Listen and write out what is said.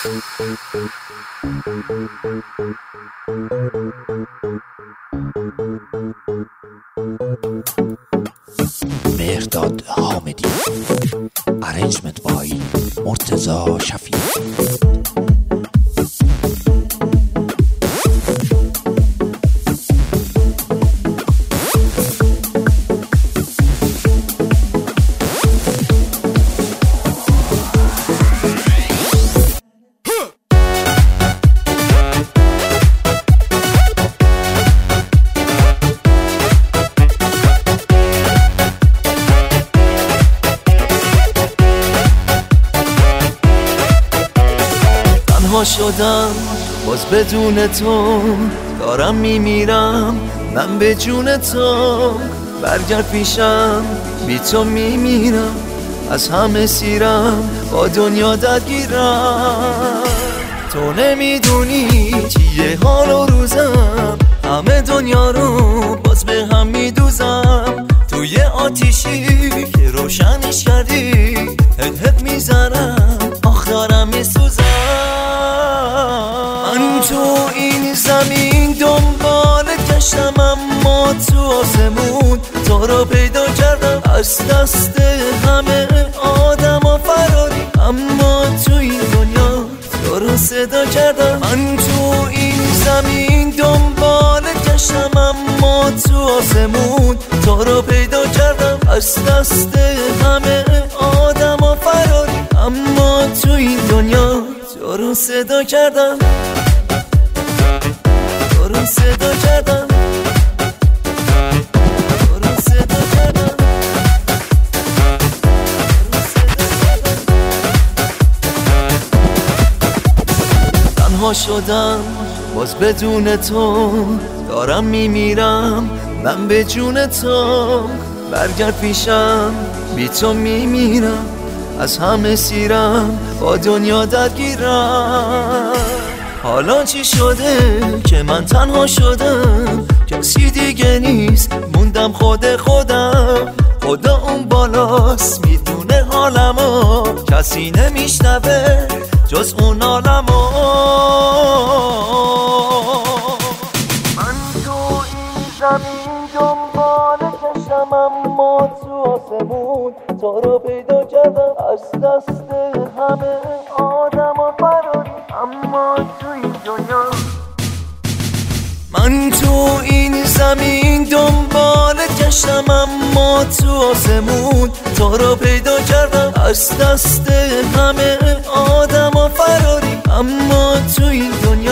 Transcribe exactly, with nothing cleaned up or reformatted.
مهرداد حامدی، ارنجمنت بای مرتضی شفیع. شدم باز بدون تو، دارم میمیرم من به جون تو. برگرد پیشم بی تو میمیرم، از همه سیرم با دنیا درگیرم. تو نمیدونی چیه حال و روزم، همه دنیا رو باز به هم میدوزم. توی آتیشی که روشنش کردی، هد هد میزنم آخ دارم میسوزم. من تو این زمین دنبال گشتم، اما تو آسمون تو رو پیدا کردم. از دست همه آدم ها فراری، اما تو این دنیا تو رو صدا کردم. من تو این زمین دنبال گشتم، اما تو آسمون تو رو پیدا کردم. از دست همه آدم ها فراری، اما تو این دنیا تو رو صدا کردم. تو رو صدا کردم. تو رو صدا کردم. تنها شدم باز بدون تو، دارم میمیرم من به جون تو. برگرد پیشم بی تو میمیرم، از همه سیرم با دنیا درگیرم. حالا چی شده که من تنها شدم، کسی دیگه نیست موندم خود خودم. خدا اون بالاست میدونه حالمو، کسی نمیشنوه جز اون عالمو. من تو این زمین دنبال گشتم، اما تو آسمون تو رو پیدا کردم. از دست همه آدم ها فراری، اما تو این دنیا. من تو این زمین دنبال گشتم، اما تو آسمون تو رو پیدا کردم. از دست همه آدم ها فراری، اما تو این دنیا.